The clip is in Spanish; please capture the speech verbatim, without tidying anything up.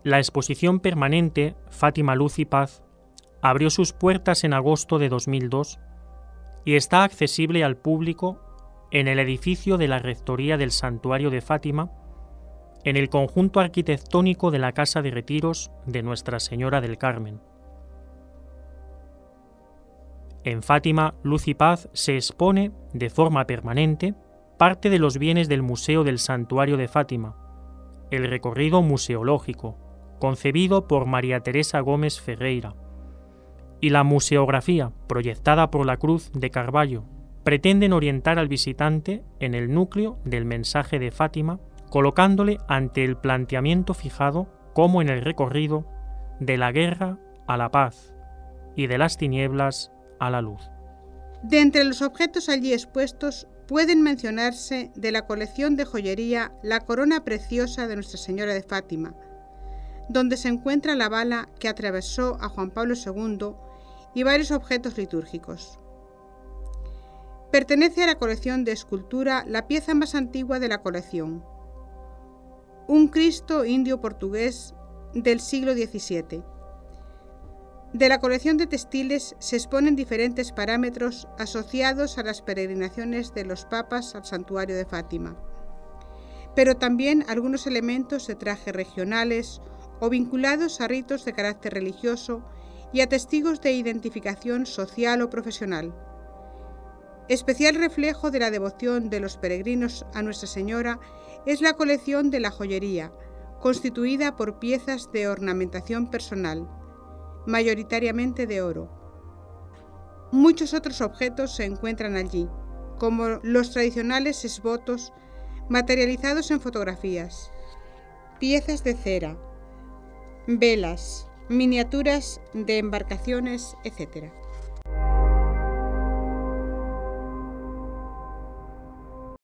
La exposición permanente Fátima Luz y Paz abrió sus puertas en agosto de dos mil dos y está accesible al público en el edificio de la Rectoría del Santuario de Fátima, en el conjunto arquitectónico de la Casa de Retiros de Nuestra Señora del Carmen. En Fátima Luz y Paz se expone, de forma permanente, parte de los bienes del Museo del Santuario de Fátima, el recorrido museológico, concebido por María Teresa Gómez Ferreira, y la museografía, proyectada por la Cruz de Carballo, pretenden orientar al visitante en el núcleo del mensaje de Fátima, colocándole ante el planteamiento fijado como en el recorrido de la guerra a la paz y de las tinieblas a la luz. De entre los objetos allí expuestos pueden mencionarse de la colección de joyería la corona preciosa de Nuestra Señora de Fátima, donde se encuentra la bala que atravesó a Juan Pablo segundo y varios objetos litúrgicos. Pertenece a la colección de escultura la pieza más antigua de la colección, un Cristo indio-portugués del siglo diecisiete. De la colección de textiles se exponen diferentes parámetros asociados a las peregrinaciones de los papas al santuario de Fátima, pero también algunos elementos de trajes regionales o vinculados a ritos de carácter religioso y a testigos de identificación social o profesional. Especial reflejo de la devoción de los peregrinos a Nuestra Señora es la colección de la joyería, constituida por piezas de ornamentación personal, mayoritariamente de oro. Muchos otros objetos se encuentran allí, como los tradicionales esvotos materializados en fotografías, piezas de cera, velas, miniaturas de embarcaciones, etcétera.